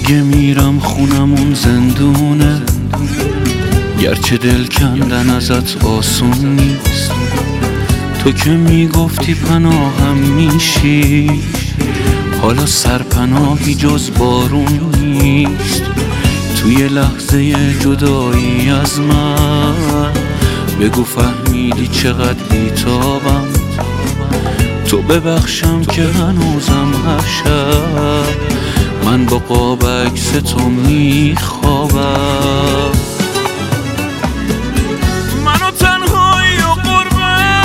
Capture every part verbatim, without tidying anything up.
دیگه میرم خونمون زندونه، گرچه دل کندن ازت آسون نیست. تو که میگفتی پناهم میشی، حالا سرپناهی جز بارون نیست. توی لحظه جدایی از من بگو فهمیدی چقدر بیتابم. تو ببخشم که هنوزم هر شب من با قاب عکس تو میخوابم. منو تنهایی و غربت،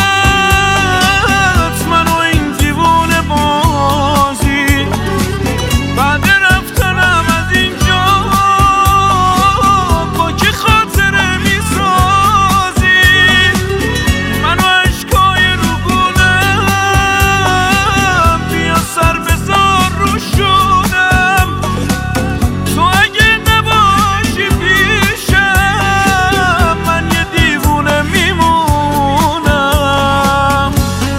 منو این دیوونه بازی، بعد رفتنم از اینجا با که خاطره میسازی. منو عشقای رو گلم بیا سر بذار رو شدم. تو اگه نباشی پیشم من یه دیوونه میمونم.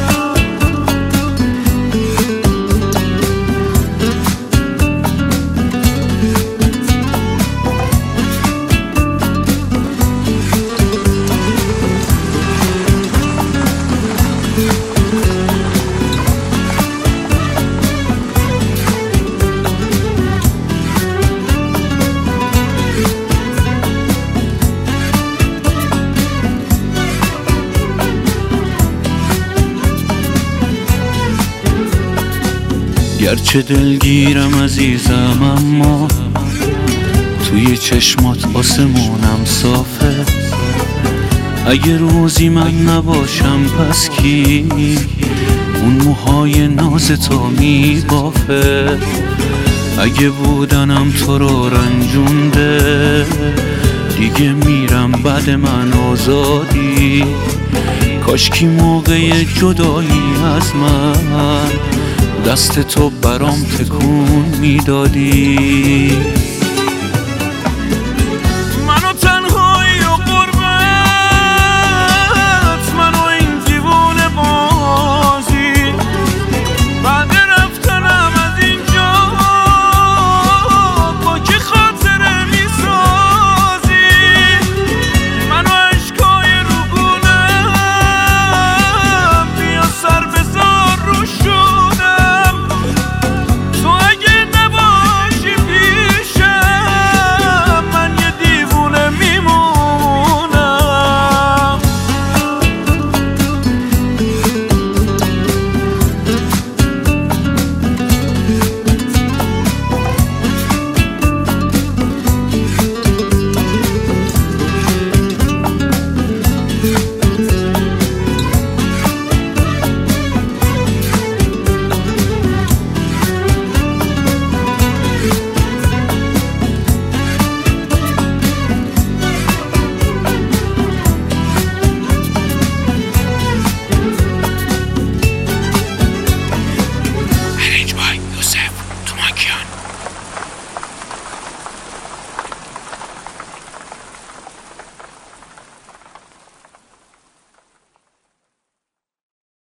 گرچه دلگیرم عزیزم اما توی چشمات آسمونم صافه. اگه روزی من نباشم پس کی اون موهای ناز تو میبافه؟ اگه بودنم تو رو رنجونده دیگه میرم بعد من آزادی. کاشکی موقع جدایی از من دست تو برام تکون میدادی.